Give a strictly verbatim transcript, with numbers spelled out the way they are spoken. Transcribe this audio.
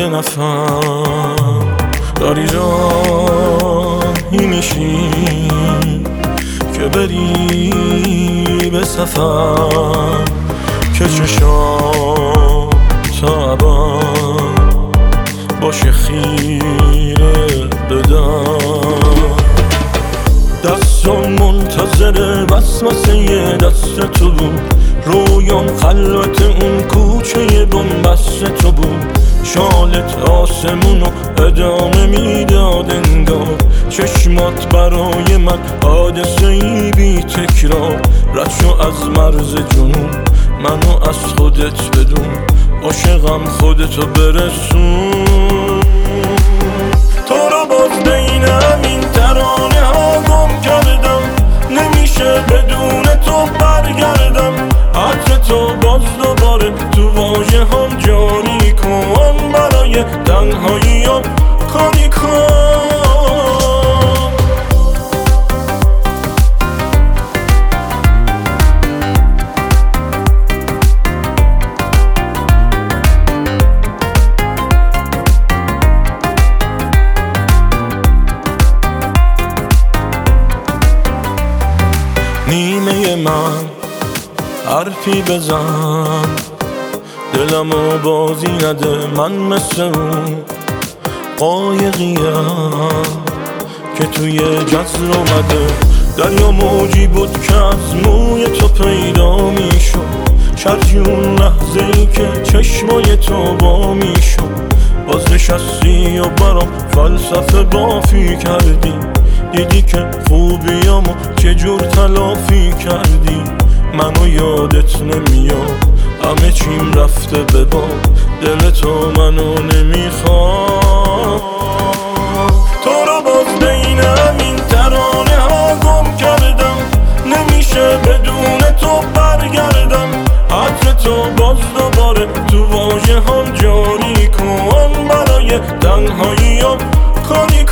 یه نفر داری راهی میشی که بری به سفر که چشام تا ابد باشه خیره بدن. دستم منتظر وسوسه دست تو بود، رویام خلوت اون کوچه بنبست تو بود. شالت آسمونو ادامه میداد انگار، چشمات برای من حادثه ای بی تکرار. رد شو از مرز جنون، منو از خودت بدون، عاشقم خودتو برسون. تو رو باز بین همین ترانه ها گم کردم، نمیشه بدون تو برگردم. عطر تو باز دوباره تو واژه هم جاری کن، برای تنهاییام کاری کن. نیمه من حرفی بزن، دلمو بازی نده. من مثل اون قایقیم که توی جزر اومده، دریا موجی بود که از موی تو پیدا میشد. شرجی اون لحظه ای که چشمای تو با میشد. باز نشستی و برام فلسفه بافی کردی، دیدی که خوبیامو چجور تلافی کردی. منو یادت نمیاد، همه چیم رفته به باد، دل تو منو نمیخواد. تو رو باز بین همین ترانه ها گم کردم، نمیشه بدون تو برگردم. عطر تو باز دوباره تو واژه هم جاری کن، برای تنهاییام کاری